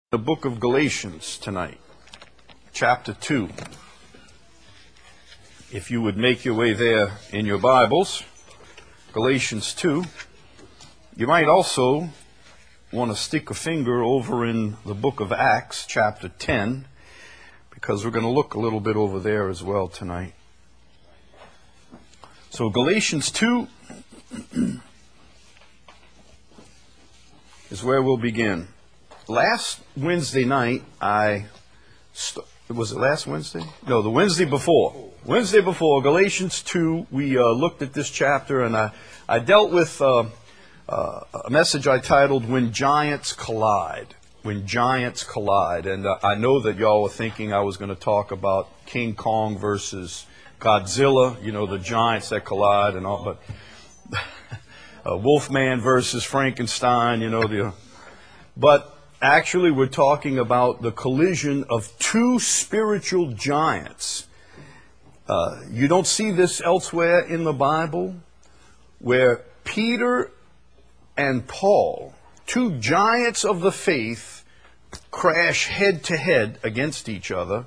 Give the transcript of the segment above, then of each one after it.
The book of Galatians tonight, chapter 2. If you would make your way there in your Bibles, Galatians 2. You might also want to stick a finger over in the book of Acts, chapter 10, because we're going to look a little bit over there as well tonight. So Galatians 2 is where we'll begin. Last Wednesday night, was it last Wednesday? No, the Wednesday before. Wednesday before, Galatians 2, we looked at this chapter, and I dealt with a message I titled, When Giants Collide. When Giants Collide. And I know that y'all were thinking I was going to talk about King Kong versus Godzilla, you know, the giants that collide and all, but Wolfman versus Frankenstein, you know, but actually, we're talking about the collision of two spiritual giants. You don't see this elsewhere in the Bible, where Peter and Paul, two giants of the faith, crash head to head against each other.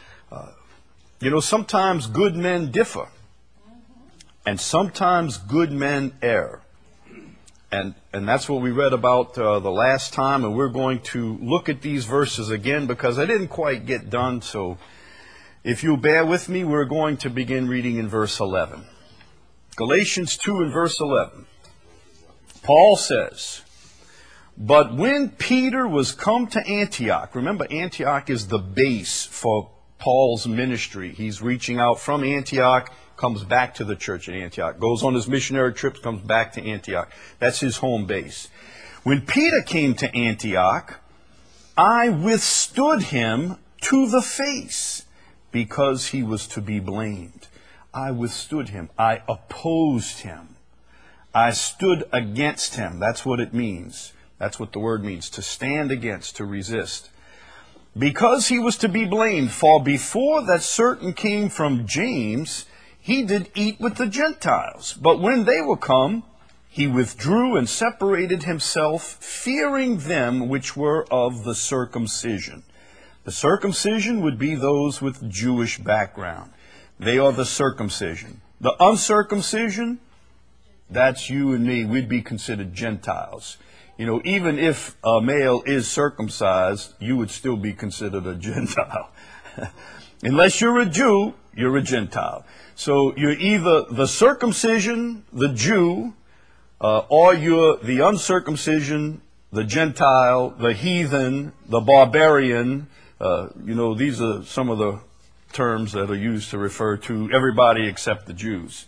Sometimes good men differ, and sometimes good men err. And that's what we read about the last time, and we're going to look at these verses again because I didn't quite get done. So if you'll bear with me, we're going to begin reading in verse 11. Galatians 2 and verse 11. Paul says, But when Peter was come to Antioch, remember Antioch is the base for Paul's ministry. He's reaching out from Antioch, comes back to the church at Antioch, goes on his missionary trips, comes back to Antioch. That's his home base. When Peter came to Antioch, I withstood him to the face because he was to be blamed. I withstood him. I opposed him. I stood against him. That's what it means. That's what the word means, to stand against, to resist. Because he was to be blamed, for before that certain came from James, he did eat with the Gentiles. But when they were come, he withdrew and separated himself, fearing them which were of the circumcision. The circumcision would be those with Jewish background. They are the circumcision. The uncircumcision, that's you and me. We'd be considered Gentiles. Even if a male is circumcised, you would still be considered a Gentile. Unless you're a Jew, you're a Gentile. So you're either the circumcision, the Jew, or you're the uncircumcision, the Gentile, the heathen, the barbarian. These are some of the terms that are used to refer to everybody except the Jews.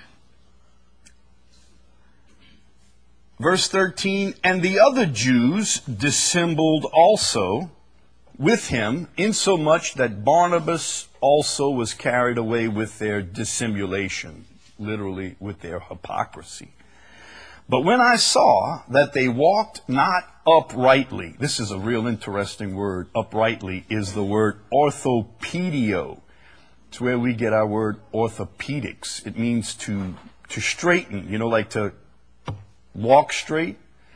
Verse 13, And the other Jews dissembled also with him, insomuch that Barnabas also was carried away with their dissimulation, literally with their hypocrisy. But when I saw that they walked not uprightly, this is a real interesting word, uprightly is the word orthopedio. It's where we get our word orthopedics. It means to straighten, like to walk straight.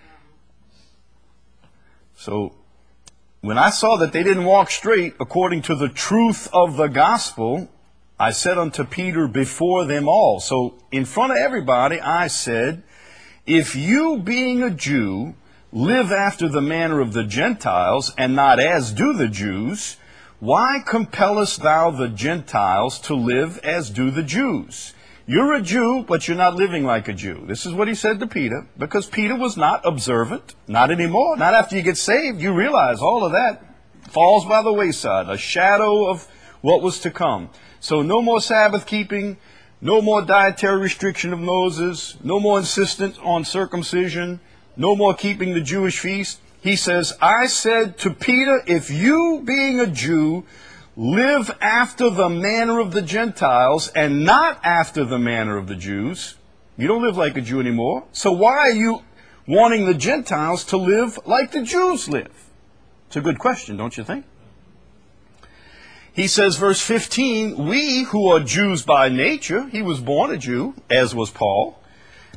So when I saw that they didn't walk straight according to the truth of the gospel, I said unto Peter before them all. So in front of everybody, I said, If you, being a Jew, live after the manner of the Gentiles, and not as do the Jews, why compellest thou the Gentiles to live as do the Jews? You're a Jew, but you're not living like a Jew. This is what he said to Peter, because Peter was not observant, not anymore. Not after you get saved. You realize all of that falls by the wayside, a shadow of what was to come. So no more Sabbath keeping, no more dietary restriction of Moses, no more insistence on circumcision, no more keeping the Jewish feast. He says, I said to Peter, if you, being a Jew, live after the manner of the Gentiles and not after the manner of the Jews, you don't live like a Jew anymore. So why are you wanting the Gentiles to live like the Jews live? It's a good question, don't you think? He says, verse 15, we who are Jews by nature, he was born a Jew, as was Paul,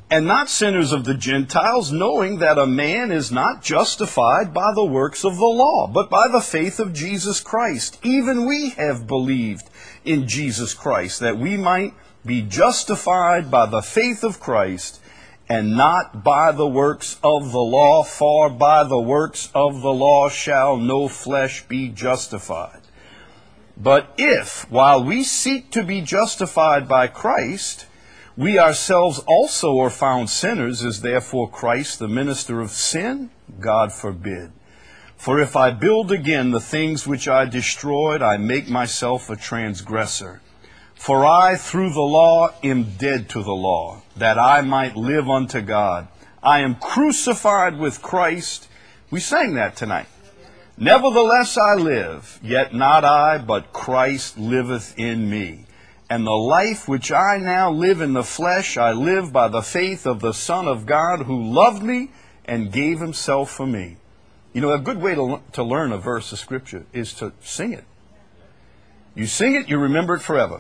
And not sinners of the Gentiles, knowing that a man is not justified by the works of the law, but by the faith of Jesus Christ. Even we have believed in Jesus Christ, that we might be justified by the faith of Christ, and not by the works of the law, for by the works of the law shall no flesh be justified. But if, while we seek to be justified by Christ, we ourselves also are found sinners, is therefore Christ the minister of sin? God forbid. For if I build again the things which I destroyed, I make myself a transgressor. For I, through the law, am dead to the law, that I might live unto God. I am crucified with Christ. We sang that tonight. Nevertheless I live, yet not I, but Christ liveth in me. And the life which I now live in the flesh, I live by the faith of the Son of God, who loved me and gave himself for me. You know, a good way to learn a verse of Scripture is to sing it. You sing it, you remember it forever.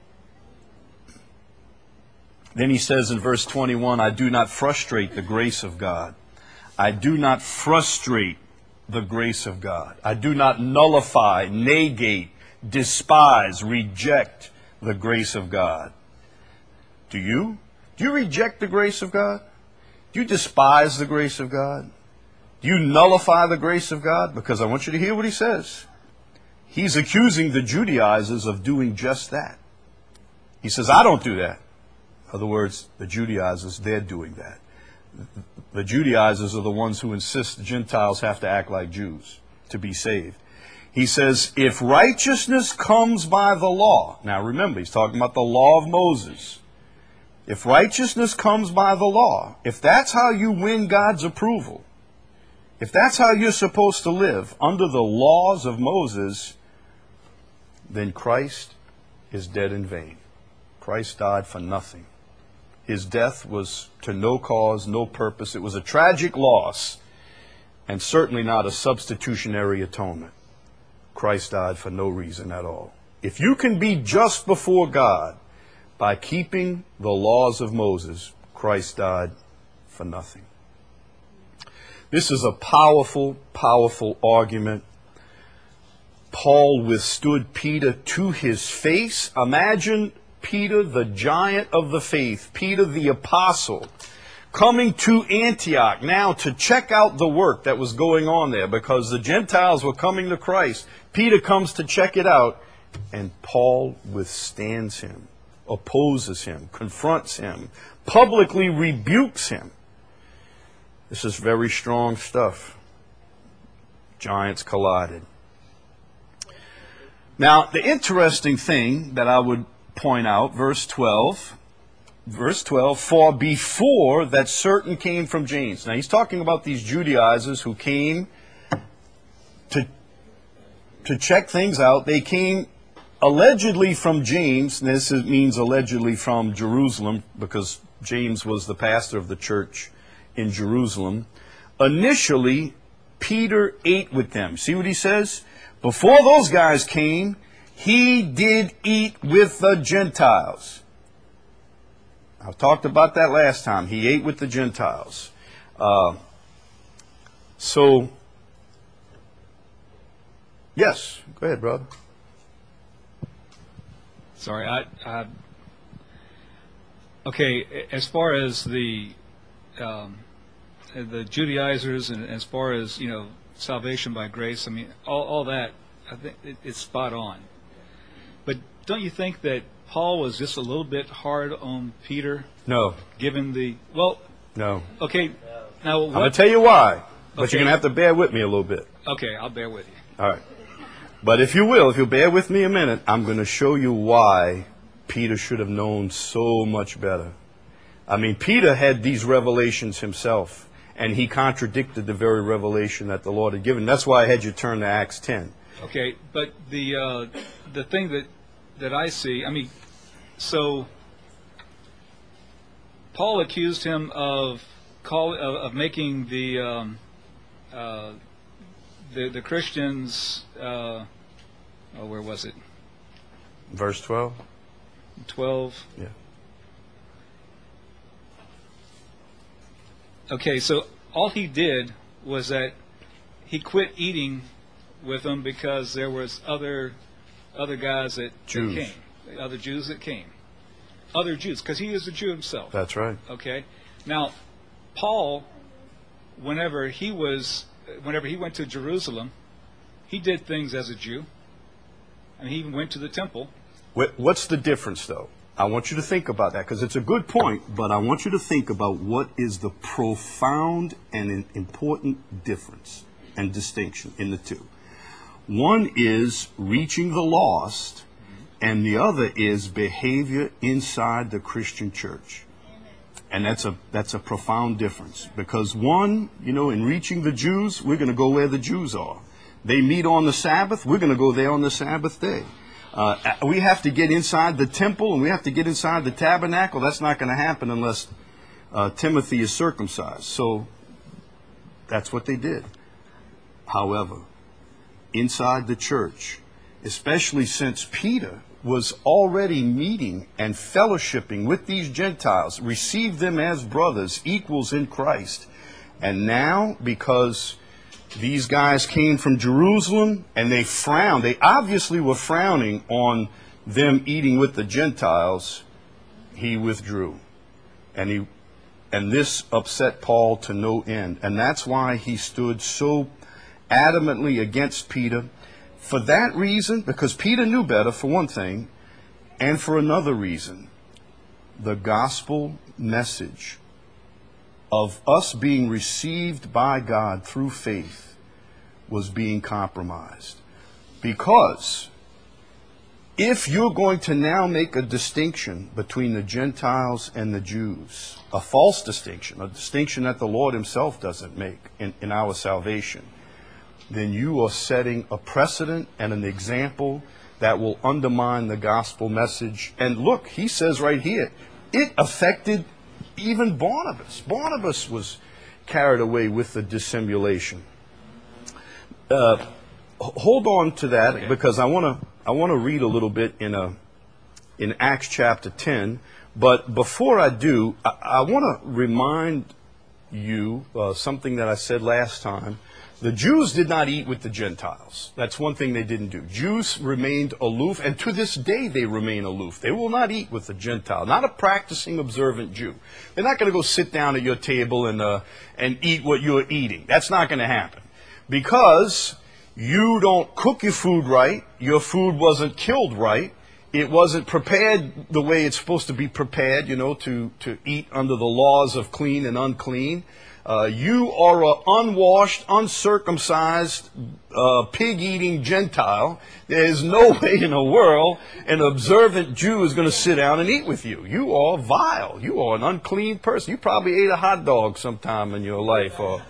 Then he says in verse 21, I do not frustrate the grace of God. I do not frustrate the grace of God. I do not nullify, negate, despise, reject the grace of God. Do you? Do you reject the grace of God? Do you despise the grace of God? Do you nullify the grace of God? Because I want you to hear what he says. He's accusing the Judaizers of doing just that. He says, I don't do that. In other words, the Judaizers, they're doing that. The Judaizers are the ones who insist the Gentiles have to act like Jews to be saved. He says, if righteousness comes by the law, now remember, he's talking about the law of Moses. If righteousness comes by the law, if that's how you win God's approval, if that's how you're supposed to live under the laws of Moses, then Christ is dead in vain. Christ died for nothing. His death was to no cause, no purpose. It was a tragic loss, and certainly not a substitutionary atonement. Christ died for no reason at all. If you can be just before God by keeping the laws of Moses, Christ died for nothing. This is a powerful, powerful argument. Paul withstood Peter to his face. Imagine Peter, the giant of the faith, Peter the apostle, coming to Antioch now to check out the work that was going on there because the Gentiles were coming to Christ. Peter comes to check it out, and Paul withstands him, opposes him, confronts him, publicly rebukes him. This is very strong stuff. Giants collided. Now, the interesting thing that I would point out, verse 12, for before that certain came from James. Now, he's talking about these Judaizers who came to check things out. They came allegedly from James. This means allegedly from Jerusalem because James was the pastor of the church in Jerusalem. Initially, Peter ate with them. See what he says? Before those guys came, he did eat with the Gentiles. I talked about that last time. He ate with the Gentiles. Yes, go ahead, brother. Sorry, okay. As far as the Judaizers, and as far as salvation by grace, I mean, all that, I think it's spot on. But don't you think that Paul was just a little bit hard on Peter? No. Given the No. Okay. Now I'm going to tell you why, but you're going to have to bear with me a little bit. Okay, I'll bear with you. All right. But if you'll bear with me a minute, I'm going to show you why Peter should have known so much better. I mean, Peter had these revelations himself, and he contradicted the very revelation that the Lord had given. That's why I had you turn to Acts 10. Okay, but the thing that I see, I mean, so Paul accused him of making the Christians. Where was it? Verse 12. 12. Yeah. Okay, so all he did was that he quit eating with them because there was other guys that came, other Jews that came, other Jews, because he is a Jew himself. That's right. Okay, now Paul, whenever he went to Jerusalem, he did things as a Jew, and he even went to the temple. What's the difference, though? I want you to think about that, because it's a good point, but I want you to think about what is the profound and important difference and distinction in the two. One is reaching the lost, and the other is behavior inside the Christian church. And that's a profound difference, because one, in reaching the Jews, we're going to go where the Jews are. They meet on the Sabbath, we're going to go there on the Sabbath day. We have to get inside the temple, and we have to get inside the tabernacle. That's not going to happen unless Timothy is circumcised. So that's what they did. However, inside the church, especially since Peter was already meeting and fellowshipping with these Gentiles, received them as brothers, equals in Christ. And now, because these guys came from Jerusalem and they frowned, they obviously were frowning on them eating with the Gentiles, he withdrew. And this upset Paul to no end. And that's why he stood so adamantly against Peter. For that reason, because Peter knew better, for one thing, and for another reason, the gospel message of us being received by God through faith was being compromised. Because if you're going to now make a distinction between the Gentiles and the Jews, a false distinction, a distinction that the Lord himself doesn't make in our salvation, then you are setting a precedent and an example that will undermine the gospel message. And look, he says right here, it affected even Barnabas. Barnabas was carried away with the dissimulation. Hold on to that, because I want to read a little bit in Acts chapter 10. But before I do, I want to remind you something that I said last time. The Jews did not eat with the Gentiles. That's one thing they didn't do. Jews remained aloof, and to this day they remain aloof. They will not eat with the Gentile, not a practicing, observant Jew. They're not going to go sit down at your table and eat what you're eating. That's not going to happen. Because you don't cook your food right, your food wasn't killed right, it wasn't prepared the way it's supposed to be prepared, to eat under the laws of clean and unclean. You are an unwashed, uncircumcised, pig-eating Gentile. There's no way in the world an observant Jew is going to sit down and eat with you. You are vile. You are an unclean person. You probably ate a hot dog sometime in your life, or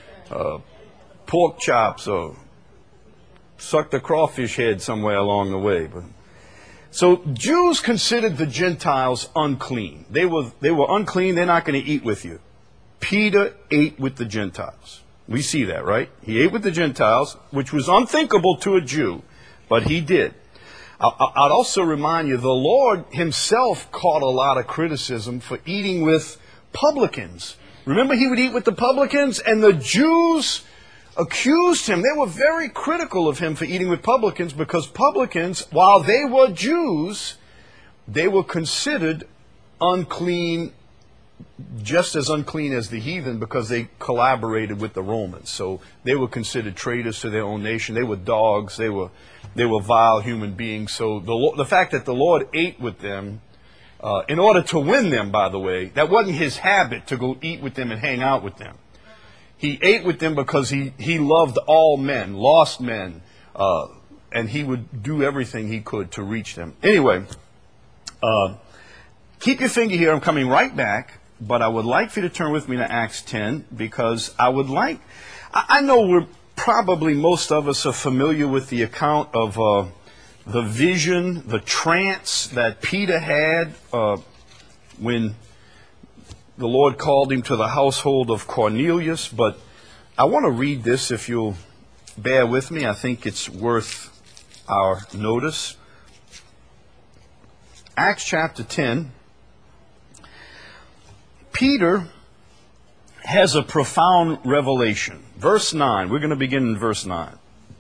pork chops, or sucked a crawfish head somewhere along the way. So Jews considered the Gentiles unclean. They were unclean. They're not going to eat with you. Peter ate with the Gentiles. We see that, right? He ate with the Gentiles, which was unthinkable to a Jew, but he did. I'd also remind you, the Lord himself caught a lot of criticism for eating with publicans. Remember, he would eat with the publicans, and the Jews accused him. They were very critical of him for eating with publicans, because publicans, while they were Jews, they were considered unclean, just as unclean as the heathen, because they collaborated with the Romans. So they were considered traitors to their own nation. They were dogs. They were vile human beings. So the fact that the Lord ate with them, in order to win them, by the way, that wasn't his habit to go eat with them and hang out with them. He ate with them because he loved all men, lost men, and he would do everything he could to reach them. Anyway, keep your finger here. I'm coming right back. But I would like for you to turn with me to Acts 10, because I know probably most of us are familiar with the account of the vision, the trance that Peter had when the Lord called him to the household of Cornelius. But I want to read this, if you'll bear with me. I think it's worth our notice. Acts chapter 10. Peter has a profound revelation. Verse 9, we're going to begin in verse 9.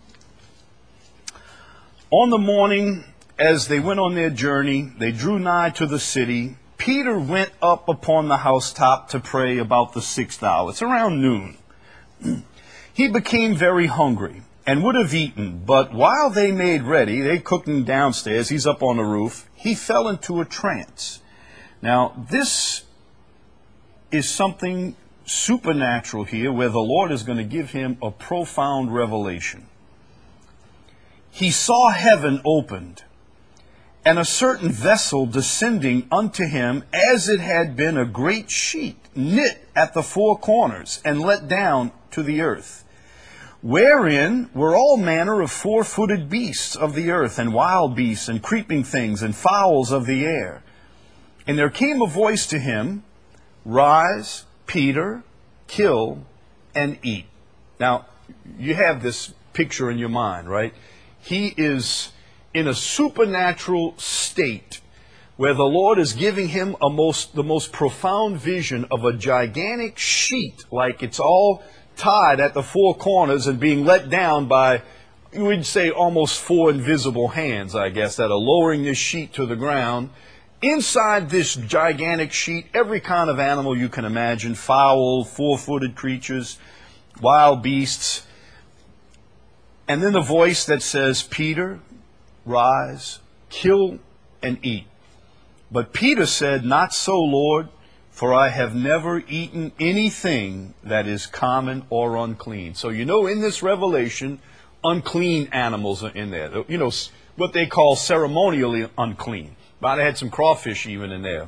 On the morning, as they went on their journey, they drew nigh to the city. Peter went up upon the housetop to pray about the 6th hour. It's around noon. He became very hungry and would have eaten, but while they made ready, they cooking downstairs, he's up on the roof, he fell into a trance. Now, this is something supernatural here, where the Lord is going to give him a profound revelation. He saw heaven opened, and a certain vessel descending unto him, as it had been a great sheet, knit at the 4 corners, and let down to the earth, wherein were all manner of 4-footed beasts of the earth, and wild beasts, and creeping things, and fowls of the air. And there came a voice to him, Rise, Peter, kill, and eat. Now, you have this picture in your mind, right? He is in a supernatural state where the Lord is giving him the most profound vision of a gigantic sheet, like it's all tied at the 4 corners and being let down by, you would say, almost 4 invisible hands, I guess, that are lowering this sheet to the ground. Inside this gigantic sheet, every kind of animal you can imagine, fowl, 4-footed creatures, wild beasts. And then the voice that says, Peter, rise, kill, and eat. But Peter said, Not so, Lord, for I have never eaten anything that is common or unclean. So you know, in this revelation, unclean animals are in there. You know, what they call ceremonially unclean. Might have had some crawfish even in there.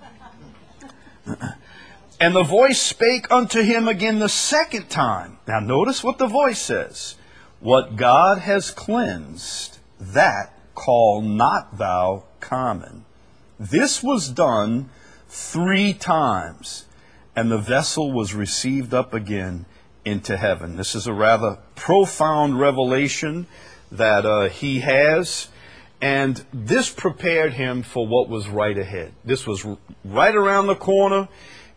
And the voice spake unto him again the 2nd time. Now notice what the voice says. What God has cleansed, that call not thou common. This was done 3 times, and the vessel was received up again into heaven. This is a rather profound revelation that he has, and this prepared him for what was right ahead. This was right around the corner.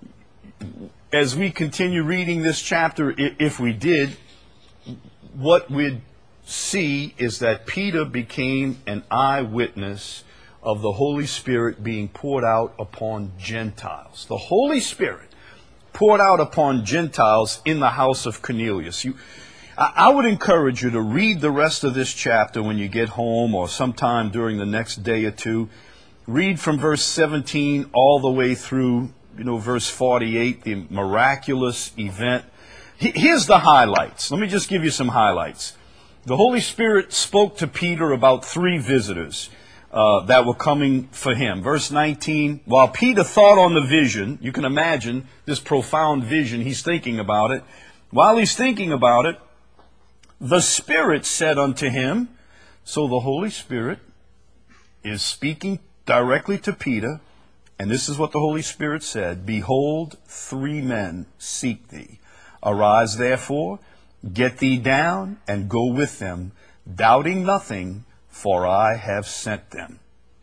As we continue reading this chapter, if we did, what we'd see is that Peter became an eyewitness of the Holy Spirit being poured out upon Gentiles. The Holy Spirit poured out upon Gentiles in the house of Cornelius. I would encourage you to read the rest of this chapter when you get home or sometime during the next day or two. Read from verse 17 all the way through, verse 48, the miraculous event. Here's the highlights. Let me just give you some highlights. The Holy Spirit spoke to Peter about 3 visitors that were coming for him. Verse 19, while Peter thought on the vision, you can imagine this profound vision, he's thinking about it. While he's thinking about it, the Spirit said unto him, so the Holy Spirit is speaking directly to Peter, and this is what the Holy Spirit said, Behold, 3 men seek thee. Arise therefore, get thee down, and go with them, doubting nothing, for I have sent them.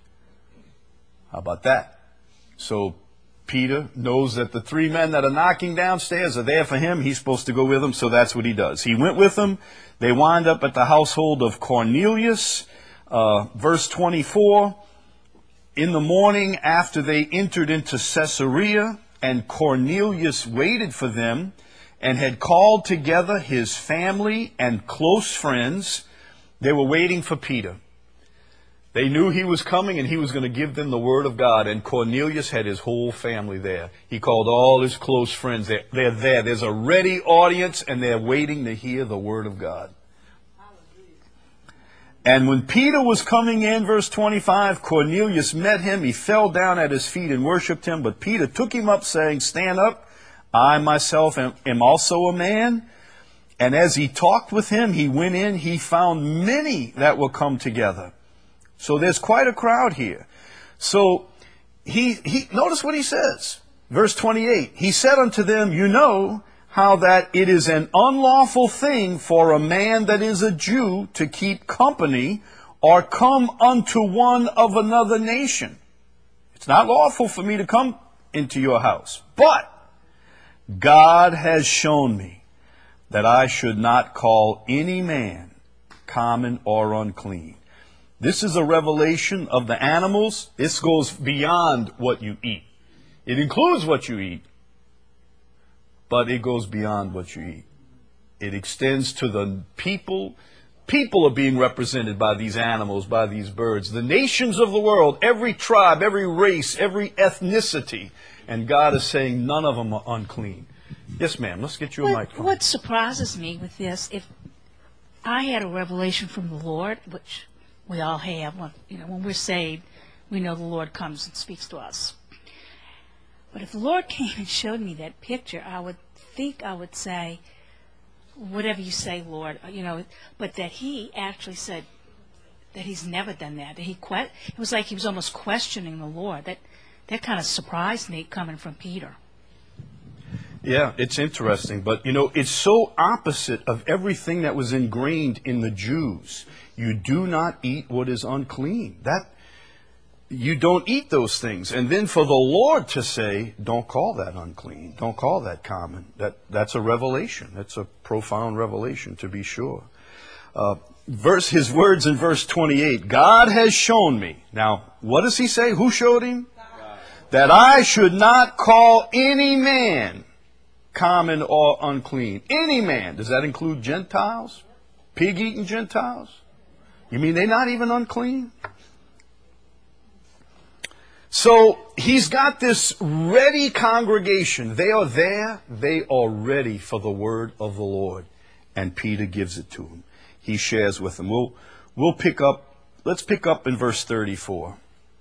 How about that? So Peter knows that the 3 men that are knocking downstairs are there for him. He's supposed to go with them, so that's what he does. He went with them. They wind up at the household of Cornelius. Verse 24, in the morning after they entered into Caesarea, and Cornelius waited for them, and had called together his family and close friends. They were waiting for Peter. They knew he was coming and he was going to give them the word of God. And Cornelius had his whole family there. He called all his close friends. They're there. There's a ready audience and they're waiting to hear the word of God. And when Peter was coming in, verse 25, Cornelius met him. He fell down at his feet and worshipped him. But Peter took him up, saying, Stand up. I myself am also a man. And as he talked with him, he went in. He found many that will come together. So there's quite a crowd here. So he notice what he says. Verse 28. He said unto them, You know how that it is an unlawful thing for a man that is a Jew to keep company or come unto one of another nation. It's not lawful for me to come into your house. But God has shown me that I should not call any man common or unclean. This is a revelation of the animals. This goes beyond what you eat. It includes what you eat, but it goes beyond what you eat. It extends to the people. People are being represented by these animals, by these birds. The nations of the world, every tribe, every race, every ethnicity. And God is saying none of them are unclean. Yes, ma'am. Let's get you a microphone. What surprises me with this, if I had a revelation from the Lord, which we all have, when we're saved, we know the Lord comes and speaks to us. But if the Lord came and showed me that picture, I would say, whatever you say, Lord, but that he actually said that he's never done that. It was like he was almost questioning the Lord. That kind of surprised me coming from Peter. Yeah, it's interesting, but it's so opposite of everything that was ingrained in the Jews. You do not eat what is unclean. You don't eat those things. And then for the Lord to say, don't call that unclean, don't call that common, that's a revelation. That's a profound revelation, to be sure. His words in verse 28, God has shown me. Now, what does he say? Who showed him? God. That I should not call any man common or unclean. Any man. Does that include Gentiles? Pig-eating Gentiles? You mean they're not even unclean? So he's got this ready congregation. They are there. They are ready for the word of the Lord. And Peter gives it to them. He shares with them. Let's pick up in verse 34.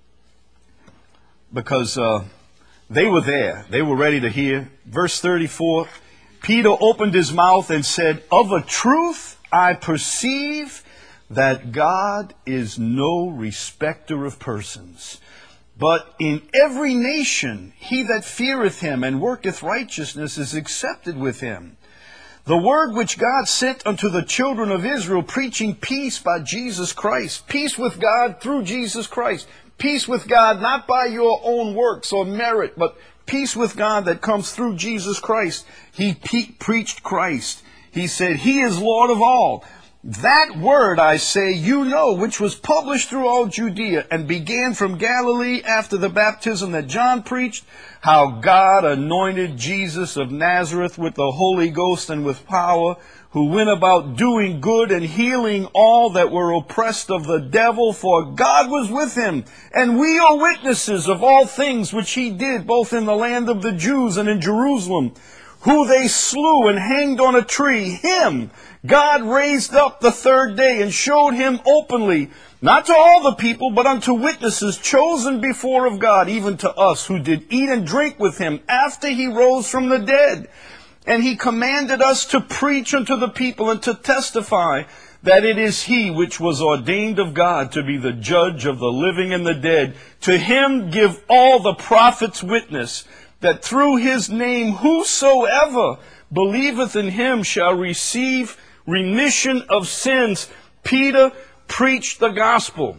Because they were there. They were ready to hear. Verse 34, Peter opened his mouth and said, of a truth I perceive that God is no respecter of persons. But in every nation he that feareth him and worketh righteousness is accepted with him. The word which God sent unto the children of Israel, preaching peace by Jesus Christ. Peace with God through Jesus Christ. Peace with God not by your own works or merit, but peace with God that comes through Jesus Christ. He preached Christ. He said, he is Lord of all. That word, I say, which was published through all Judea and began from Galilee after the baptism that John preached, how God anointed Jesus of Nazareth with the Holy Ghost and with power, who went about doing good and healing all that were oppressed of the devil, for God was with him. And we are witnesses of all things which he did, both in the land of the Jews and in Jerusalem, who they slew and hanged on a tree. Him God raised up the third day and showed him openly, not to all the people, but unto witnesses chosen before of God, even to us who did eat and drink with him after he rose from the dead. And he commanded us to preach unto the people and to testify that it is he which was ordained of God to be the judge of the living and the dead. To him give all the prophets witness, that through his name whosoever believeth in him shall receive remission of sins. Peter preached the gospel.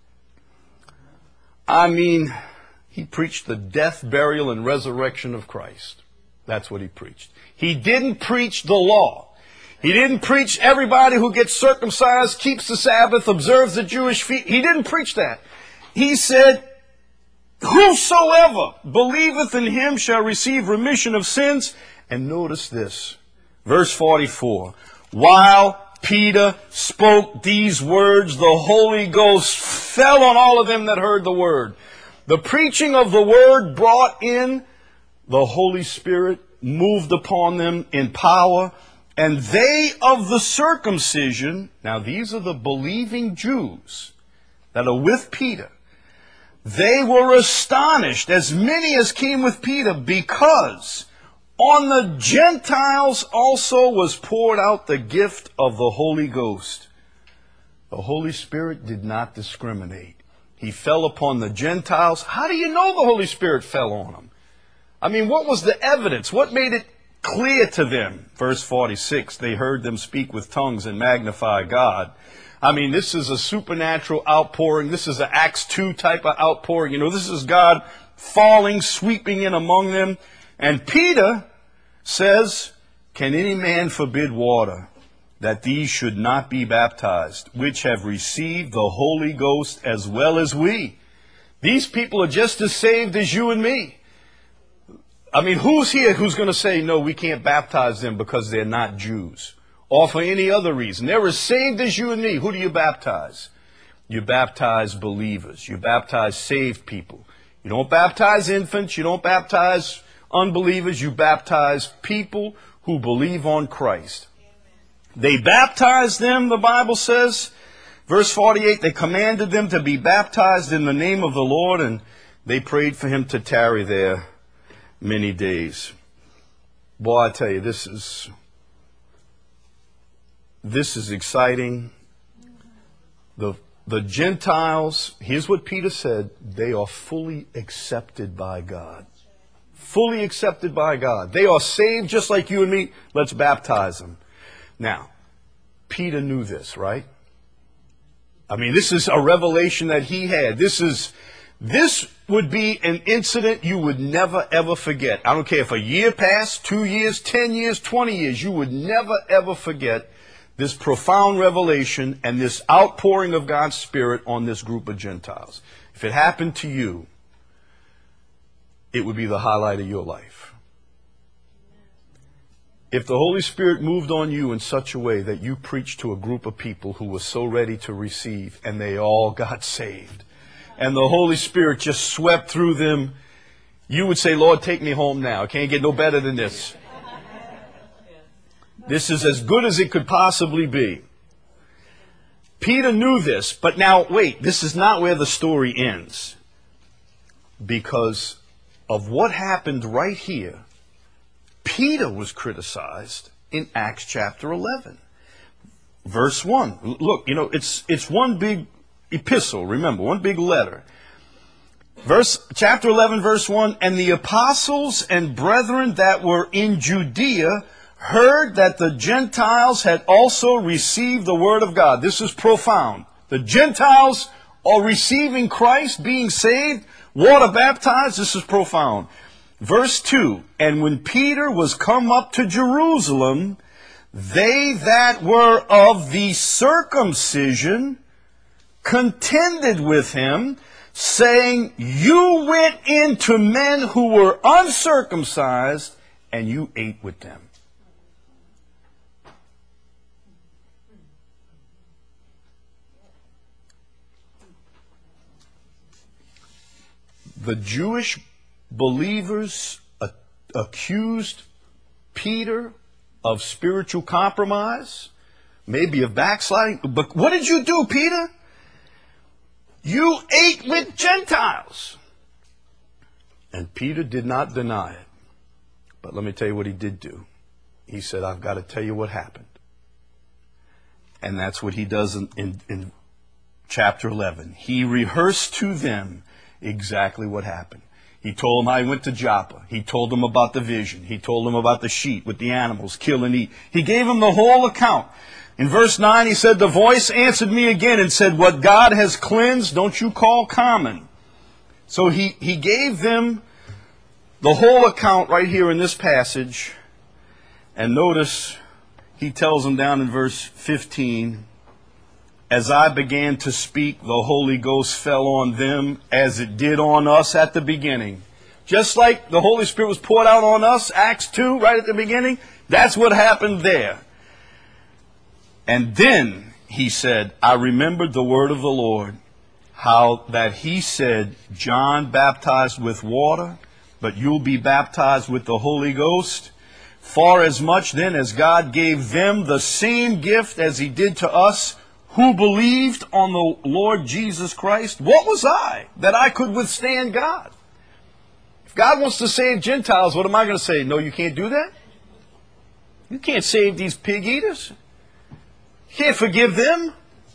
He preached the death, burial, and resurrection of Christ. That's what he preached. He didn't preach the law. He didn't preach everybody who gets circumcised, keeps the Sabbath, observes the Jewish feast. He didn't preach that. He said, whosoever believeth in him shall receive remission of sins. And notice this, verse 44. While Peter spoke these words, the Holy Ghost fell on all of them that heard the word. The preaching of the word brought in the Holy Spirit, moved upon them in power, and they of the circumcision, now these are the believing Jews that are with Peter, they were astonished, as many as came with Peter, because on the Gentiles also was poured out the gift of the Holy Ghost. The Holy Spirit did not discriminate. He fell upon the Gentiles. How do you know the Holy Spirit fell on them? What was the evidence? What made it clear to them? Verse 46, they heard them speak with tongues and magnify God. This is a supernatural outpouring. This is an Acts 2 type of outpouring. This is God falling, sweeping in among them. And Peter, says, can any man forbid water, that these should not be baptized, which have received the Holy Ghost as well as we? These people are just as saved as you and me. I mean, who's here who's going to say, no, we can't baptize them because they're not Jews, or for any other reason? They're as saved as you and me. Who do you baptize? You baptize believers. You baptize saved people. You don't baptize infants. You don't baptize unbelievers. You baptize people who believe on Christ. They baptized them, the Bible says. Verse 48, they commanded them to be baptized in the name of the Lord, and they prayed for him to tarry there many days. Boy, I tell you, this is exciting. The Gentiles, here's what Peter said, they are fully accepted by God. Fully accepted by God. They are saved just like you and me. Let's baptize them. Now, Peter knew this, right? I mean, this is a revelation that he had. This would be an incident you would never, ever forget. I don't care if a year passed, 2 years, 10 years, 20 years. You would never, ever forget this profound revelation and this outpouring of God's Spirit on this group of Gentiles. If it happened to you, it would be the highlight of your life. If the Holy Spirit moved on you in such a way that you preached to a group of people who were so ready to receive and they all got saved, and the Holy Spirit just swept through them, you would say, Lord, take me home now. It can't get no better than this. This is as good as it could possibly be. Peter knew this, but now, wait, this is not where the story ends. Because of what happened right here, Peter was criticized in Acts chapter 11. Verse 1. Look, it's one big epistle, remember, one big letter. Chapter 11, verse 1, and the apostles and brethren that were in Judea heard that the Gentiles had also received the word of God. This is profound. The Gentiles are receiving Christ, being saved, water baptized. This is profound. Verse 2, and when Peter was come up to Jerusalem, they that were of the circumcision contended with him, saying, you went in to men who were uncircumcised, and you ate with them. The Jewish believers accused Peter of spiritual compromise, maybe of backsliding. But what did you do, Peter? You ate with Gentiles. And Peter did not deny it. But let me tell you what he did do. He said, I've got to tell you what happened. And that's what he does in chapter 11. He rehearsed to them exactly what happened. He told them how he went to Joppa. He told them about the vision. He told them about the sheep with the animals, kill and eat. He gave them the whole account. In verse 9, he said, the voice answered me again and said, what God has cleansed, don't you call common. So he gave them the whole account right here in this passage. And notice, he tells them down in verse 15, as I began to speak, the Holy Ghost fell on them as it did on us at the beginning. Just like the Holy Spirit was poured out on us, Acts 2, right at the beginning, that's what happened there. And then he said, I remembered the word of the Lord, how that he said, John baptized with water, but you'll be baptized with the Holy Ghost. For as much then as God gave them the same gift as he did to us, who believed on the Lord Jesus Christ, what was I that I could withstand God? If God wants to save Gentiles, what am I going to say? No, you can't do that? You can't save these pig eaters. You can't forgive them.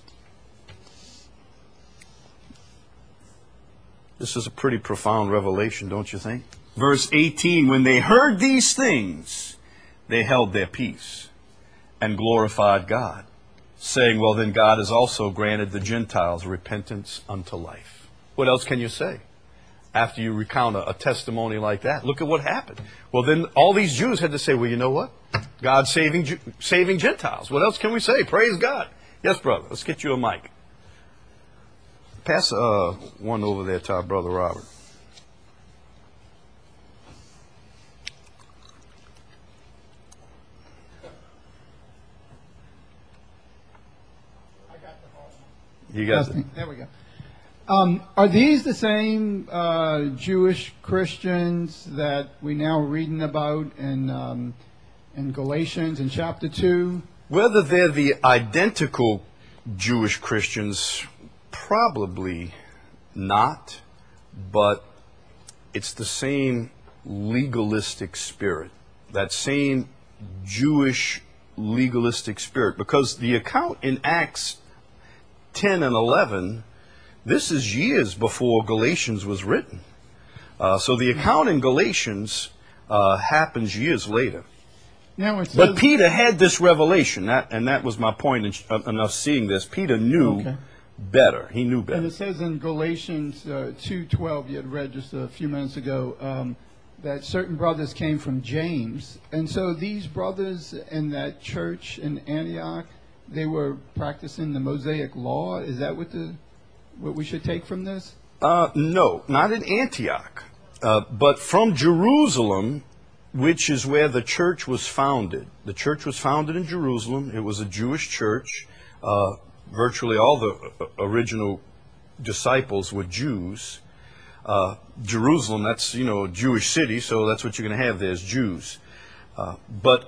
This is a pretty profound revelation, don't you think? Verse 18, when they heard these things, they held their peace and glorified God, saying, well, then God has also granted the Gentiles repentance unto life. What else can you say? after you recount a testimony like that. Look at what happened. Well, then all these Jews had to say, well, you know what? God's saving Gentiles. What else can we say? Praise God. Yes, brother. Let's get you a mic. Pass one over there to our brother Robert. You got it. There we go. Are these the same Jewish Christians that we now reading about in Galatians in chapter 2? Whether they're the identical Jewish Christians, probably not, but it's the same legalistic spirit, that same Jewish legalistic spirit, because the account in Acts 10 and 11, this is years before Galatians was written. So the account in Galatians happens years later. Now it says, But Peter had this revelation, and that was my point in us seeing this. Peter knew better. He knew better. and it says in Galatians 2:12, you had read just a few minutes ago, that certain brothers came from James. And so these brothers in that church in Antioch, they were practicing the Mosaic law. Is that what we should take from this? No, not in Antioch, but from Jerusalem, which is where the church was founded. The church was founded in Jerusalem. It was a Jewish church. Virtually all the original disciples were Jews. Jerusalem, that's, a Jewish city, so that's what you're going to have there is Jews. But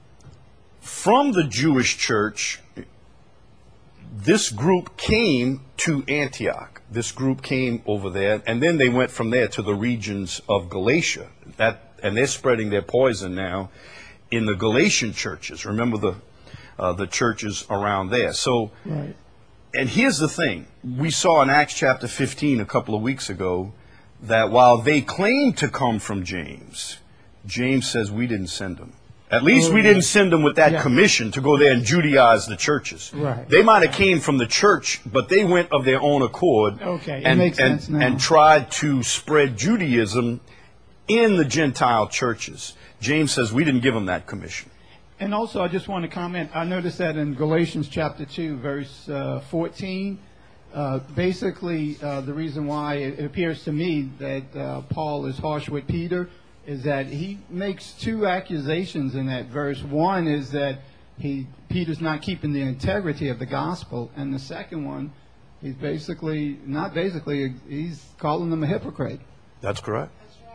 from the Jewish church, this group came to Antioch. This group came over there, and then they went from there to the regions of Galatia. And they're spreading their poison now in the Galatian churches. Remember the churches around there. So, Right. And here's the thing. We saw in Acts chapter 15 a couple of weeks ago that while they claimed to come from James, James says we didn't send them. At least we didn't send them with that commission to go there and Judaize the churches. Right. They might have came from the church, but they went of their own accord Okay, it makes sense now. and tried to spread Judaism in the Gentile churches. James says we didn't give them that commission. And also, I just want to comment. I noticed that in Galatians chapter 2, verse 14, basically the reason why it appears to me that Paul is harsh with Peter is that he makes two accusations in that verse. One is that Peter's not keeping the integrity of the gospel, and the second one, he's he's calling them a hypocrite. That's correct.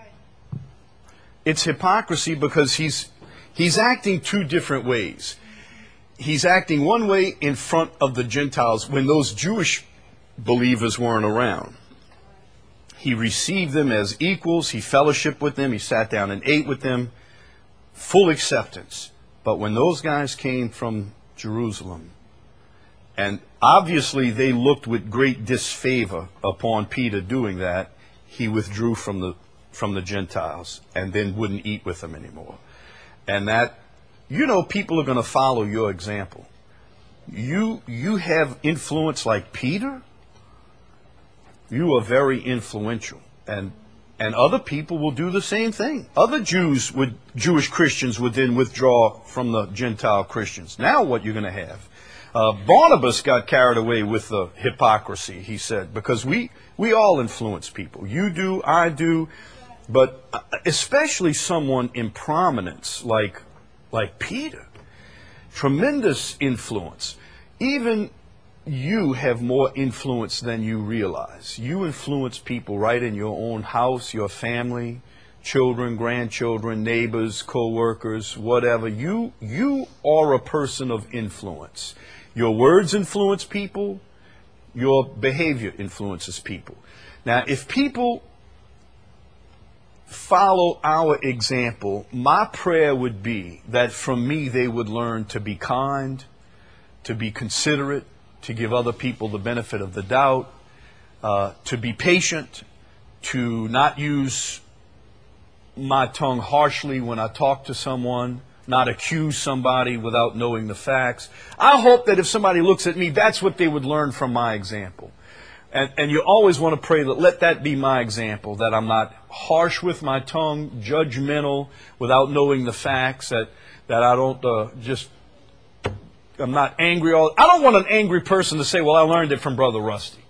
It's hypocrisy because he's acting two different ways. He's acting one way in front of the Gentiles when those Jewish believers weren't around. He received them as equals. He fellowshiped with them. He sat down and ate with them. Full acceptance. But when those guys came from Jerusalem, and obviously they looked with great disfavor upon Peter doing that, he withdrew from the Gentiles and then wouldn't eat with them anymore. And that, people are going to follow your example. You have influence like Peter. You are very influential, and other people will do the same thing. Other Jewish Christians would then withdraw from the Gentile Christians. Now what you're going to have? Barnabas got carried away with the hypocrisy, he said, because we all influence people. You do, I do, but especially someone in prominence like Peter. Tremendous influence. Even you have more influence than you realize. You influence people right in your own house, your family, children, grandchildren, neighbors, co-workers, whatever. You are a person of influence. Your words influence people. Your behavior influences people. Now, if people follow our example, my prayer would be that from me they would learn to be kind, to be considerate, to give other people the benefit of the doubt, to be patient, to not use my tongue harshly when I talk to someone, not accuse somebody without knowing the facts. I hope that if somebody looks at me, that's what they would learn from my example. And you always want to pray that let that be my example, that I'm not harsh with my tongue, judgmental, without knowing the facts, that I don't I'm not angry. I don't want an angry person to say, well, I learned it from Brother Rusty.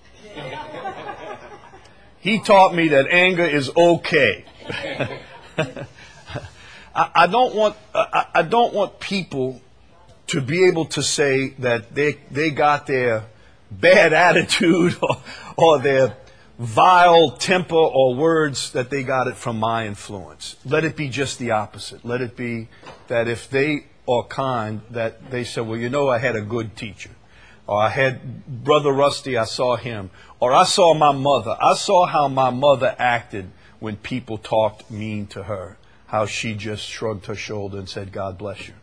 He taught me that anger is okay. I don't want people to be able to say that they got their bad attitude or their vile temper or words, that they got it from my influence. Let it be just the opposite. Let it be that if they are kind, that they say, well, you know, I had a good teacher. Or I had Brother Rusty, I saw him. Or I saw my mother. I saw how my mother acted when people talked mean to her. How she just shrugged her shoulder and said, God bless you.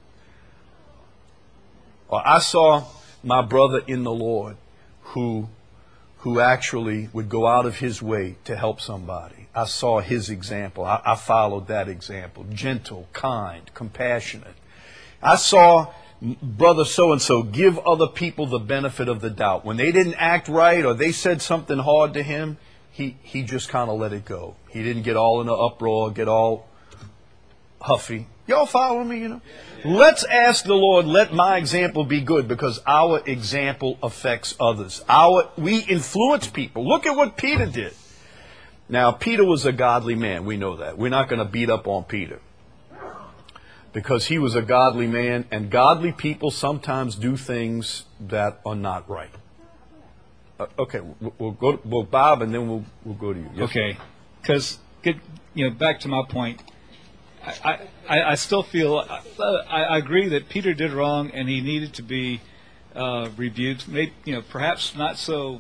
Or I saw my brother in the Lord who actually would go out of his way to help somebody. I saw his example. I followed that example. Gentle, kind, compassionate. I saw Brother so-and-so give other people the benefit of the doubt. When they didn't act right or they said something hard to him, he just kind of let it go. He didn't get all in an uproar, get all huffy. Y'all follow me, you know? Let's ask the Lord, let my example be good, because our example affects others. We influence people. Look at what Peter did. Now, Peter was a godly man. We know that. We're not going to beat up on Peter, because he was a godly man, and godly people sometimes do things that are not right. Okay, we'll go to Bob, and then we'll go to you. Yes, okay, because back to my point. I still feel I agree that Peter did wrong and he needed to be rebuked. Maybe, perhaps not so.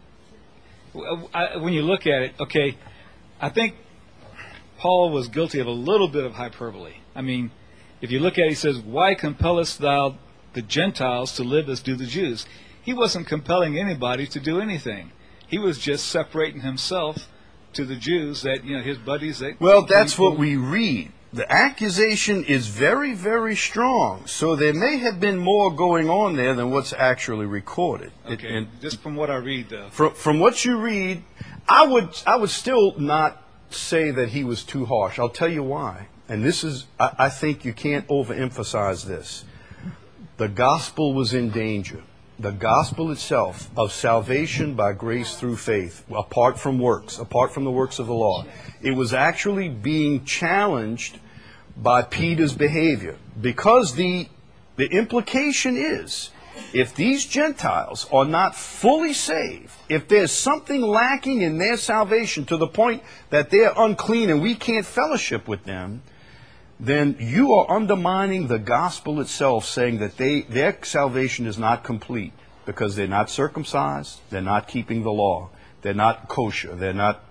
When you look at it, okay, I think Paul was guilty of a little bit of hyperbole. I mean, if you look at it, he says, "Why compellest thou the Gentiles to live as do the Jews?" He wasn't compelling anybody to do anything. He was just separating himself to the Jews, that his buddies. Well, that's what we read. The accusation is very, very strong. So there may have been more going on there than what's actually recorded. Okay, just from what I read, though. From what you read, I would still not say that he was too harsh. I'll tell you why. And this is, I think you can't overemphasize this. The gospel was in danger. The gospel itself of salvation by grace through faith, apart from works, apart from the works of the law, it was actually being challenged by Peter's behavior. Because the implication is, if these Gentiles are not fully saved, if there's something lacking in their salvation to the point that they're unclean and we can't fellowship with them, then you are undermining the gospel itself, saying that their salvation is not complete because they're not circumcised, they're not keeping the law, they're not kosher, they're not...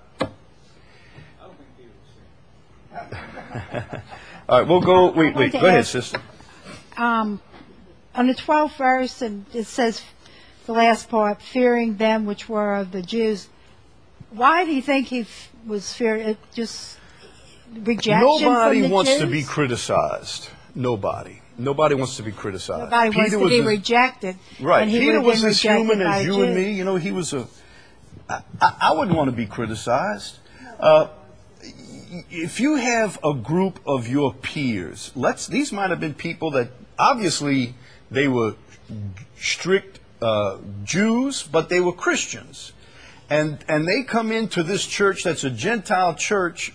All right, we'll go... Wait, go ahead, sister. On the 12th verse, it says, the last part, fearing them which were of the Jews. Why do you think he was fearing? Just rejection Nobody from the wants Jews? to be criticized. Nobody wants to be criticized. Nobody wants to be rejected. Right. And he Peter would was have been as human rejected as you by and Jews. me. He was I wouldn't want to be criticized. If you have a group of your peers, these might have been people that obviously they were strict Jews, but they were Christians. And they come into this church that's a Gentile church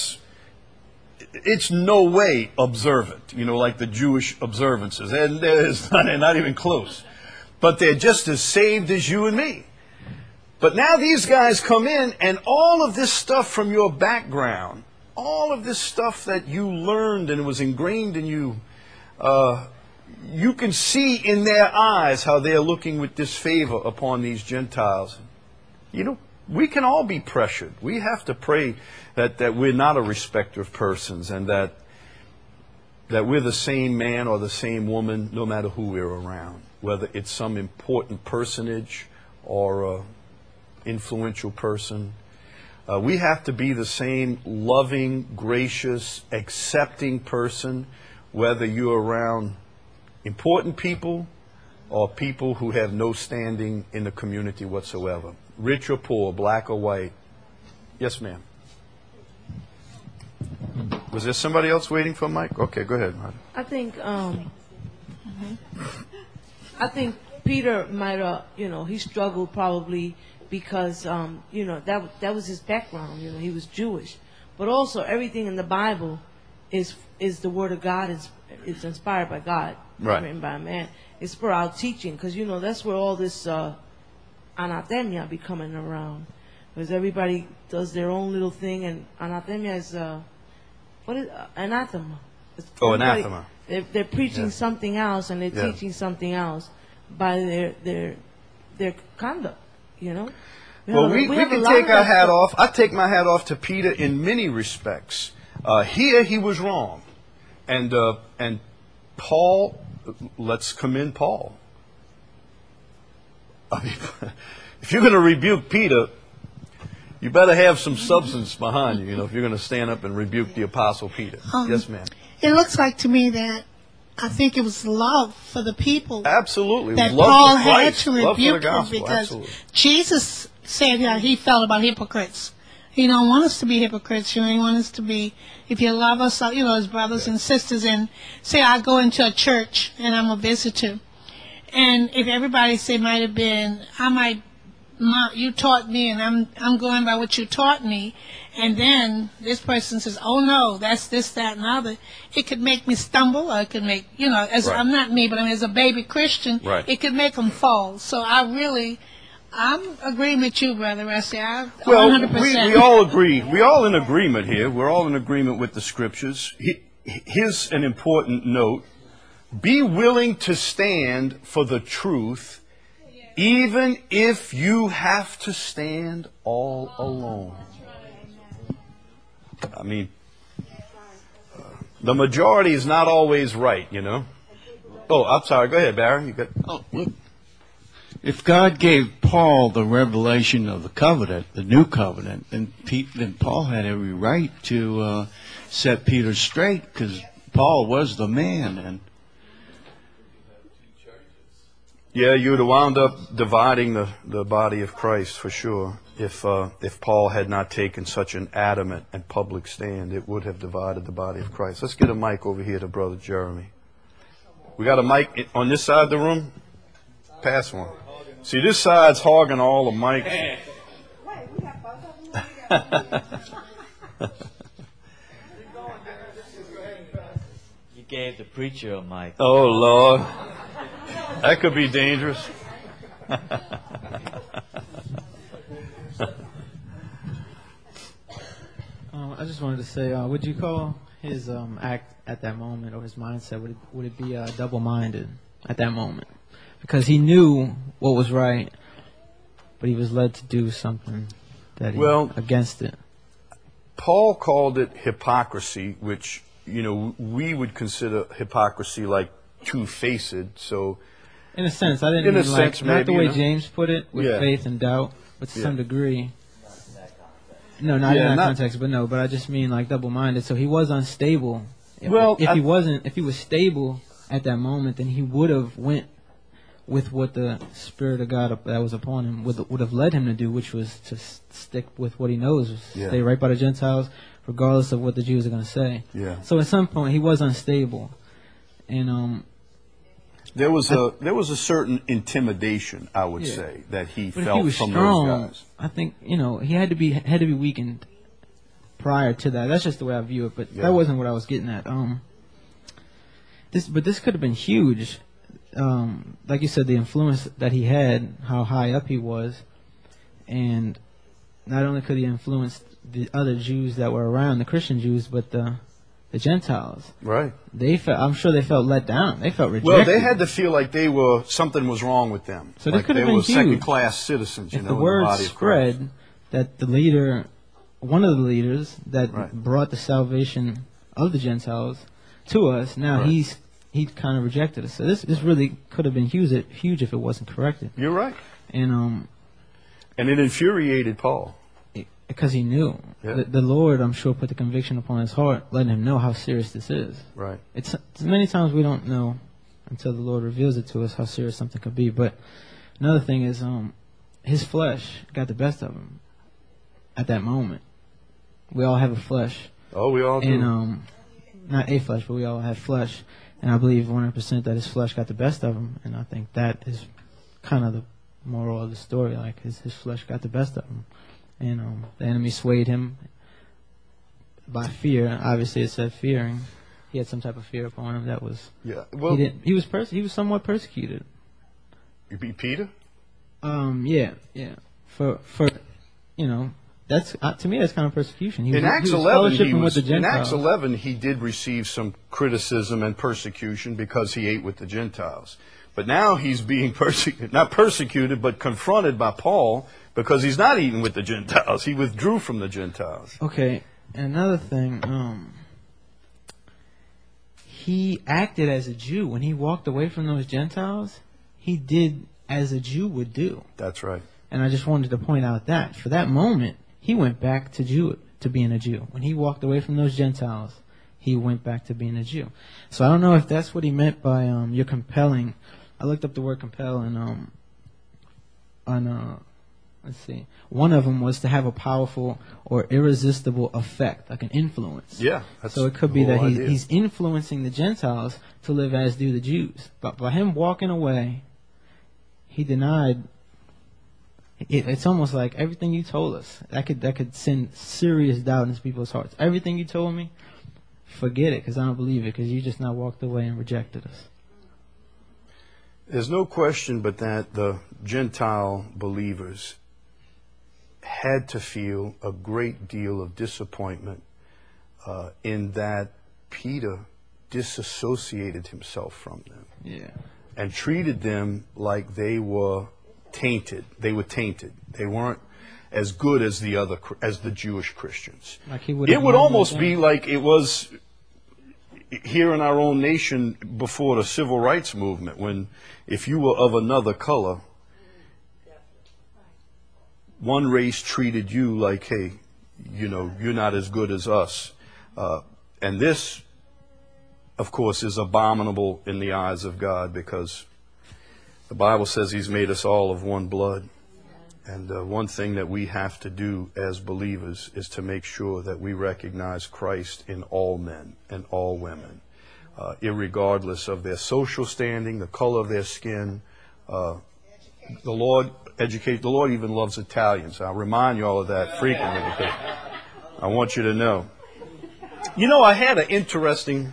it's no way observant, like the Jewish observances. And they're not even close. But they're just as saved as you and me. But now these guys come in, and all of this stuff from your background, all of this stuff that you learned and was ingrained in you, you can see in their eyes how they're looking with disfavor upon these Gentiles. We can all be pressured. We have to pray that we're not a respecter of persons, and that we're the same man or the same woman no matter who we're around, whether it's some important personage or an influential person. We have to be the same loving, gracious, accepting person, whether you're around important people or people who have no standing in the community whatsoever, rich or poor, black or white. Yes, ma'am. Was there somebody else waiting for a mic? Okay, go ahead, Marty. I think Peter might have, he struggled probably because, that was his background. He was Jewish, but also everything in the Bible is the Word of God. It's inspired by God, Right. written by man. It's for our teaching, because that's where all this anathema be coming around, because everybody does their own little thing, and anathema is what is anathema? It's everybody- Anathema. They're preaching Yeah. something else, and they're Yeah. teaching something else by their conduct. Well, we have a can lot take of our that hat stuff. off. I take my hat off to Peter in many respects. Here he was wrong, and Paul. Let's commend Paul. I mean, if you're going to rebuke Peter, you better have some substance behind you. If you're going to stand up and rebuke the Apostle Peter. Yes, ma'am. It looks like to me that I think it was love for the people Absolutely. that Love Paul for had Christ. to Love for the rebuke them gospel. because Absolutely. Jesus said that he felt about hypocrites. He don't want us to be hypocrites. He want us to be, if you love us, as brothers and sisters. And say I go into a church and I'm a visitor, and if everybody say might have been, you taught me, and I'm going by what you taught me, and then this person says, oh no, that's this, that, and other. It could make me stumble, or it could make, as Right. I'm not me, but as a baby Christian, Right. it could make them fall. So I'm agreeing with you, Brother Rusty. Well, 100%. we all agree. We're all in agreement here. We're all in agreement with the Scriptures. Here's an important note. Be willing to stand for the truth, even if you have to stand all alone. I mean, the majority is not always right, Oh, I'm sorry. Go ahead, Barry. If God gave Paul the revelation of the covenant, the new covenant, then Paul had every right to set Peter straight, because Paul was the man. And yeah, you would have wound up dividing the body of Christ for sure. If Paul had not taken such an adamant and public stand, it would have divided the body of Christ. Let's get a mic over here to Brother Jeremy. We got a mic on this side of the room? Pass one. See, this side's hogging all the mics. You gave the preacher a mic. Oh, Lord. That could be dangerous. I just wanted to say, would you call his act at that moment, or his mindset, would it be double-minded at that moment? Because he knew what was right, but he was led to do something that against it. Paul called it hypocrisy, which, we would consider hypocrisy like two-faced. So, in a sense, I didn't in a mean sense, not the maybe, way James put it, with Yeah. faith and doubt, but to Yeah. some degree. No, not in Yeah, that not- context, but I just mean like double-minded. So he was unstable. Well, if he was stable at that moment, then he would have went with what the Spirit of God that was upon him would have led him to do, which was to stick with what he knows, Yeah. stay right by the Gentiles, regardless of what the Jews are going to say. Yeah. So at some point he was unstable, and there was a certain intimidation, I would Yeah. say, that he but if felt he was from strong, those guys. I think he had to be weakened prior to that. That's just the way I view it. But Yeah. that wasn't what I was getting at. This could have been huge. Like you said, the influence that he had, how high up he was, and not only could he influence the other Jews that were around, the Christian Jews, but the Gentiles. Right. I'm sure they felt let down. They felt rejected. Well, they had to feel like something was wrong with them. So this like could have they been were huge. second-class citizens, If in the the word body of Christ. spread that the leader, one of the leaders that Right. brought the salvation of the Gentiles to us, now Right. he kind of rejected us. So this really could have been huge if it wasn't corrected. You're right. And it infuriated Paul. because he knew Yeah. the Lord, I'm sure, put the conviction upon his heart, letting him know how serious this is. Right. It's many times we don't know until the Lord reveals it to us how serious something could be. But another thing is, his flesh got the best of him at that moment. We all have a flesh. Oh, we all do. And not a flesh, but we all have flesh. And I believe 100% that his flesh got the best of him. And I think that is kind of the moral of the story. Like his flesh got the best of him, and the enemy swayed him by fear. Obviously, it said fearing. He had some type of fear upon him. That was Well, he was somewhat persecuted. You beat Peter? Yeah. For that's to me that's kind of persecution. He In was, Acts he was 11, fellowshipping with the in Gentiles. Acts 11, he did receive some criticism and persecution because he ate with the Gentiles. But now he's being not persecuted, but confronted by Paul because he's not eating with the Gentiles. He withdrew from the Gentiles. Okay, another thing, he acted as a Jew. When he walked away from those Gentiles, he did as a Jew would do. That's right. And I just wanted to point out that for that moment, he went back to being a Jew. When he walked away from those Gentiles, he went back to being a Jew. So I don't know if that's what he meant by you're compelling. I looked up the word compel, and let's see. One of them was to have a powerful or irresistible effect, like an influence. Yeah. That's So it could be the that whole idea. he's influencing the Gentiles to live as do the Jews. But by him walking away, he denied. It's almost like everything you told us. That could send serious doubt into people's hearts. Everything you told me, forget it, because I don't believe it, because you just now walked away and rejected us. There's no question but that the Gentile believers had to feel a great deal of disappointment in that Peter disassociated himself from them. Yeah. And treated them like they were tainted. They were tainted. They weren't as good as the Jewish Christians. Like he would It would almost be like it was here in our own nation before the civil rights movement, when if you were of another color, one race treated you like, hey, you're not as good as us. And this, of course, is abominable in the eyes of God, because the Bible says He's made us all of one blood. And one thing that we have to do as believers is to make sure that we recognize Christ in all men and all women, irregardless of their social standing, the color of their skin. The Lord even loves Italians. I'll remind you all of that frequently because I want you to know. I had an interesting,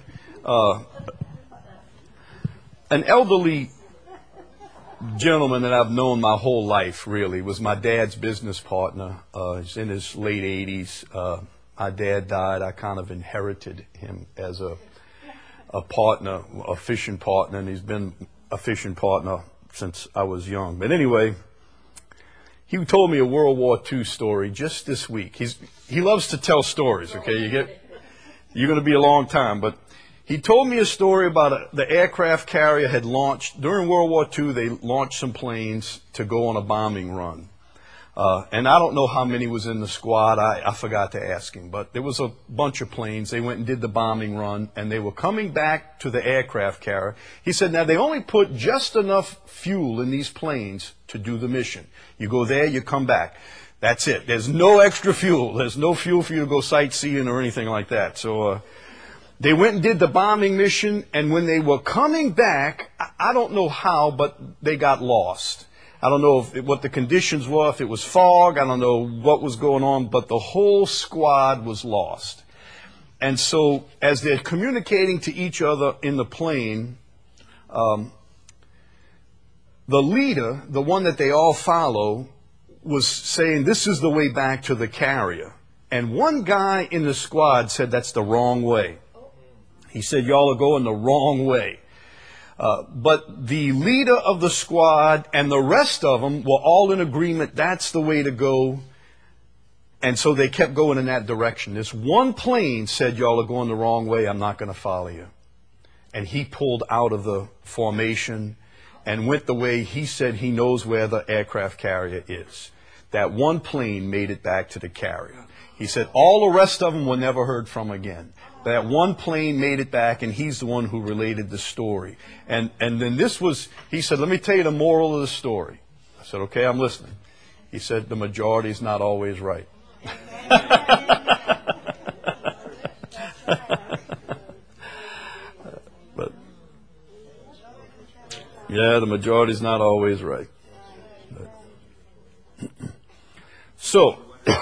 an elderly gentleman that I've known my whole life, really, was my dad's business partner. He's in his late 80s. My dad died. I kind of inherited him as a partner, a fishing partner, and he's been a fishing partner since I was young. But anyway, he told me a World War II story just this week. He loves to tell stories, okay? You're going to be a long time, but he told me a story about the aircraft carrier had launched, during World War II, they launched some planes to go on a bombing run. And I don't know how many was in the squad. I forgot to ask him, but there was a bunch of planes. They went and did the bombing run, and they were coming back to the aircraft carrier. He said, now they only put just enough fuel in these planes to do the mission. You go there, you come back. That's it. There's no extra fuel. There's no fuel for you to go sightseeing or anything like that. So, they went and did the bombing mission, and when they were coming back, I don't know how, but they got lost. I don't know what the conditions were, if it was fog, I don't know what was going on, but the whole squad was lost. And so, as they're communicating to each other in the plane, the leader, the one that they all follow, was saying, this is the way back to the carrier. And one guy in the squad said, that's the wrong way. He said, y'all are going the wrong way. But the leader of the squad and the rest of them were all in agreement, that's the way to go. And so they kept going in that direction. This one plane said, y'all are going the wrong way, I'm not going to follow you. And he pulled out of the formation and went the way he said he knows where the aircraft carrier is. That one plane made it back to the carrier. He said all the rest of them were never heard from again. That one plane made it back, and he's the one who related the story. And then this was, he said, let me tell you the moral of the story. I said, okay, I'm listening. He said, the majority is not always right. But, yeah, the majority is not always right. But, so,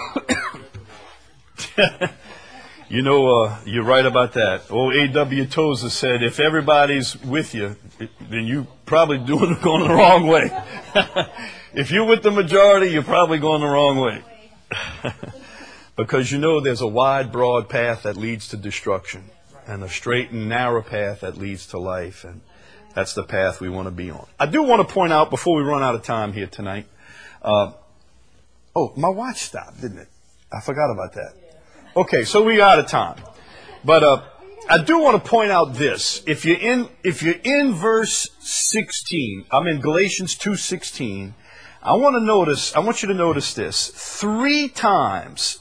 you know, you're right about that. Old A.W. Tozer said, if everybody's with you, then you probably going the wrong way. If you're with the majority, you're probably going the wrong way. Because you know there's a wide, broad path that leads to destruction, and a straight and narrow path that leads to life, and that's the path we want to be on. I do want to point out, before we run out of time here tonight, oh, my watch stopped, didn't it? I forgot about that. Okay, so we out of time. But I do want to point out this. If you're in verse 16, I'm in Galatians 2:16. I want you to notice this. Three times,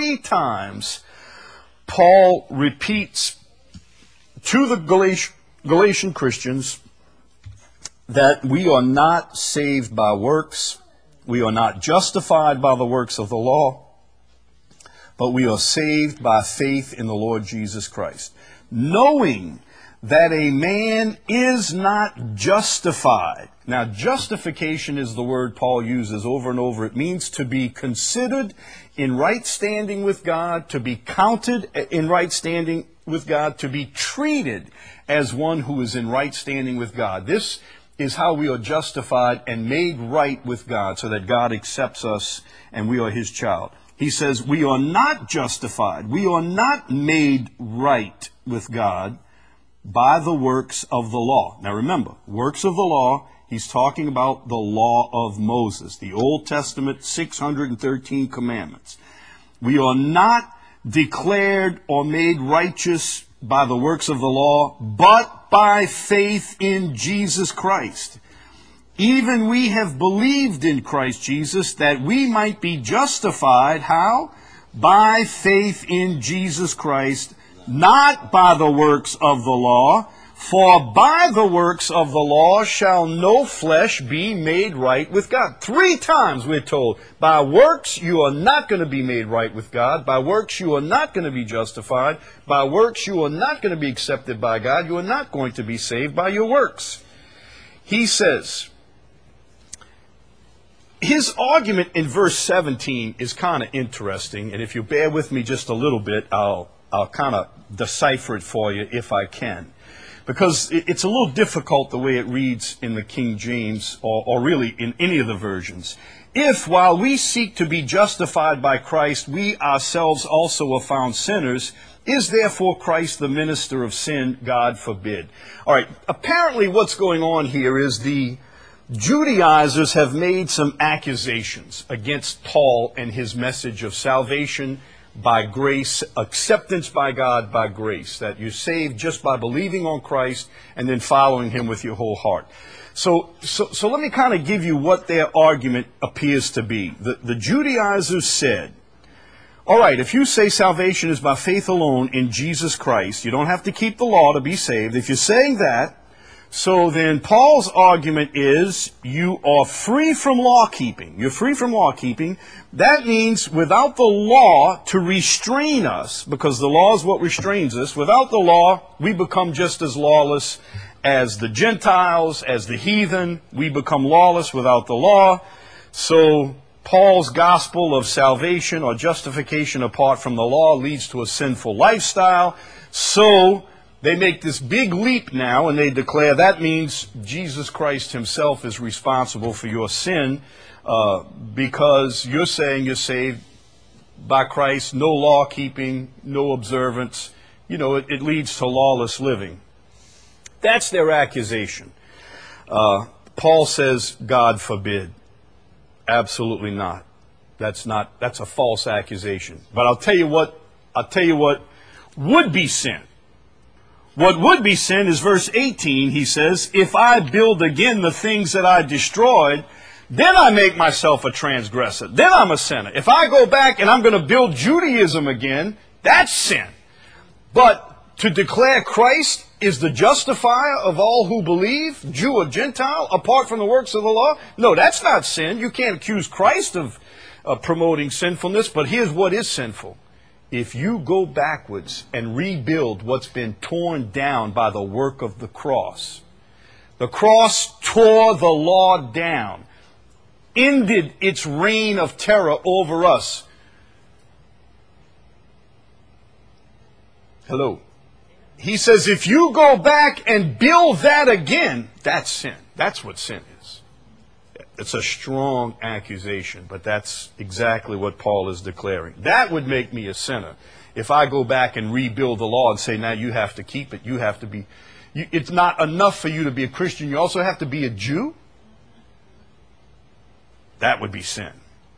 Paul repeats to the Galatian Christians that we are not saved by works. We are not justified by the works of the law, but we are saved by faith in the Lord Jesus Christ. Knowing that a man is not justified. Now, justification is the word Paul uses over and over. It means to be considered in right standing with God, to be counted in right standing with God, to be treated as one who is in right standing with God. This is how we are justified and made right with God, so that God accepts us and we are His child. He says we are not justified, we are not made right with God by the works of the law. Now remember, works of the law, he's talking about the law of Moses, the Old Testament 613 commandments. We are not declared or made righteous by the works of the law, but by faith in Jesus Christ. Even we have believed in Christ Jesus that we might be justified. How? By faith in Jesus Christ, not by the works of the law. For by the works of the law shall no flesh be made right with God. 3 times we're told, by works you are not going to be made right with God. By works you are not going to be justified. By works you are not going to be accepted by God. You are not going to be saved by your works. He says, his argument in verse 17 is kind of interesting, and if you bear with me just a little bit, I'll kind of decipher it for you if I can. Because it's a little difficult the way it reads in the King James, or really in any of the versions. If, while we seek to be justified by Christ, we ourselves also are found sinners, is therefore Christ the minister of sin? God forbid. All right, apparently what's going on here is the Judaizers have made some accusations against Paul and his message of salvation by grace, acceptance by God by grace, that you're saved just by believing on Christ and then following Him with your whole heart. So let me kind of give you what their argument appears to be. The Judaizers said, all right, if you say salvation is by faith alone in Jesus Christ, you don't have to keep the law to be saved. If you're saying that, so then Paul's argument is you are free from law keeping. You're free from law keeping. That means without the law to restrain us, because the law is what restrains us, without the law we become just as lawless as the Gentiles, as the heathen. We become lawless without the law. So Paul's gospel of salvation or justification apart from the law leads to a sinful lifestyle. So they make this big leap now, and they declare that means Jesus Christ Himself is responsible for your sin, because you're saying you're saved by Christ, no law keeping, no observance. You know, it leads to lawless living. That's their accusation. Paul says, God forbid. Absolutely not. That's a false accusation. But I'll tell you what would be sin. What would be sin is verse 18. He says, if I build again the things that I destroyed, then I make myself a transgressor. Then I'm a sinner. If I go back and I'm going to build Judaism again, that's sin. But to declare Christ is the justifier of all who believe, Jew or Gentile, apart from the works of the law, no, that's not sin. You can't accuse Christ of promoting sinfulness, but here's what is sinful. If you go backwards and rebuild what's been torn down by the work of the cross tore the law down, ended its reign of terror over us. Hello. He says if you go back and build that again, that's sin. That's what sin is. It's a strong accusation, but that's exactly what Paul is declaring. That would make me a sinner if I go back and rebuild the law and say, now you have to keep it. You have to be. It's not enough for you to be a Christian. You also have to be a Jew. That would be sin.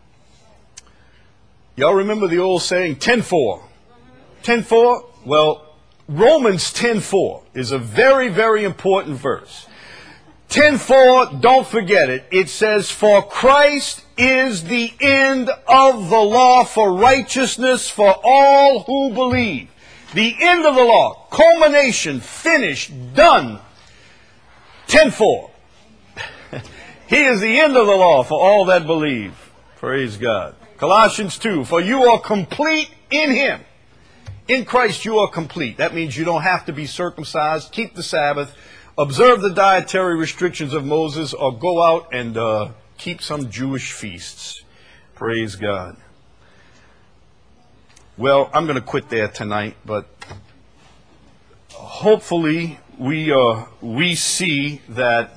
Y'all remember the old saying, 10-4? 10-4? Well, Romans 10:4 is a very, very important verse. 10:4, don't forget it. It says, for Christ is the end of the law for righteousness for all who believe. The end of the law, culmination, finished, done. 10:4. He is the end of the law for all that believe. Praise God. Colossians 2, for you are complete in Him. In Christ you are complete. That means you don't have to be circumcised, keep the Sabbath, observe the dietary restrictions of Moses, or go out and keep some Jewish feasts. Praise God. Well, I'm going to quit there tonight, but hopefully we see that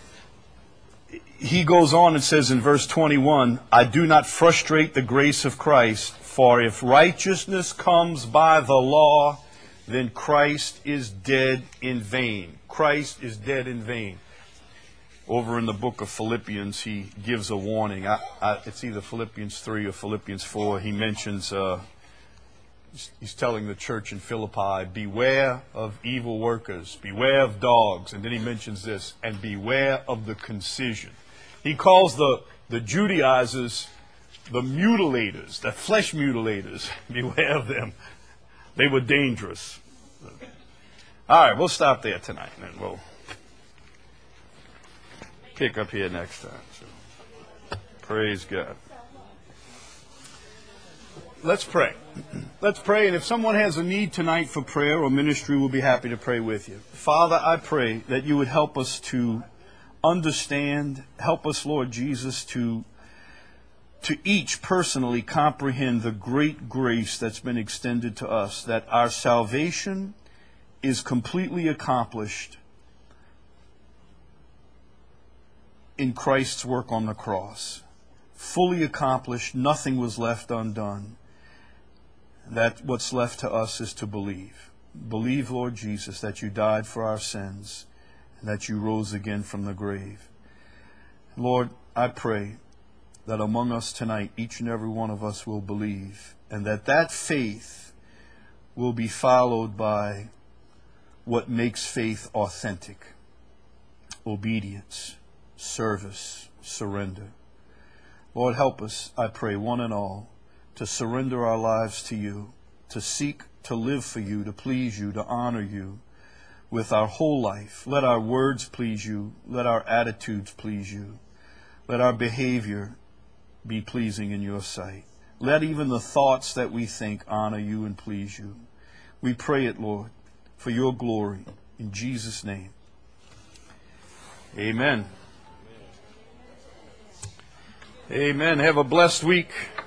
he goes on and says in verse 21, I do not frustrate the grace of Christ, for if righteousness comes by the law, then Christ is dead in vain. Christ is dead in vain. Over in the book of Philippians, he gives a warning. It's either Philippians 3 or Philippians 4. He mentions, he's telling the church in Philippi, beware of evil workers, beware of dogs. And then he mentions this, and beware of the concision. He calls the Judaizers the mutilators, the flesh mutilators. Beware of them. They were dangerous. All right, we'll stop there tonight, and then we'll pick up here next time. So, praise God. Let's pray. Let's pray, and if someone has a need tonight for prayer or ministry, we'll be happy to pray with you. Father, I pray that you would help us to understand, help us, Lord Jesus, to each personally comprehend the great grace that's been extended to us, that our salvation is completely accomplished in Christ's work on the cross. Fully accomplished, nothing was left undone. That what's left to us is to believe. Believe, Lord Jesus, that you died for our sins and that you rose again from the grave. Lord, I pray that among us tonight, each and every one of us will believe, and that faith will be followed by what makes faith authentic: obedience, service, surrender. Lord, help us, I pray, one and all, to surrender our lives to you, to seek to live for you, to please you, to honor you with our whole life. Let our words please you. Let our attitudes please you. Let our behavior be pleasing in your sight. Let even the thoughts that we think honor you and please you. We pray it, Lord, for your glory. In Jesus' name. Amen. Amen. Have a blessed week.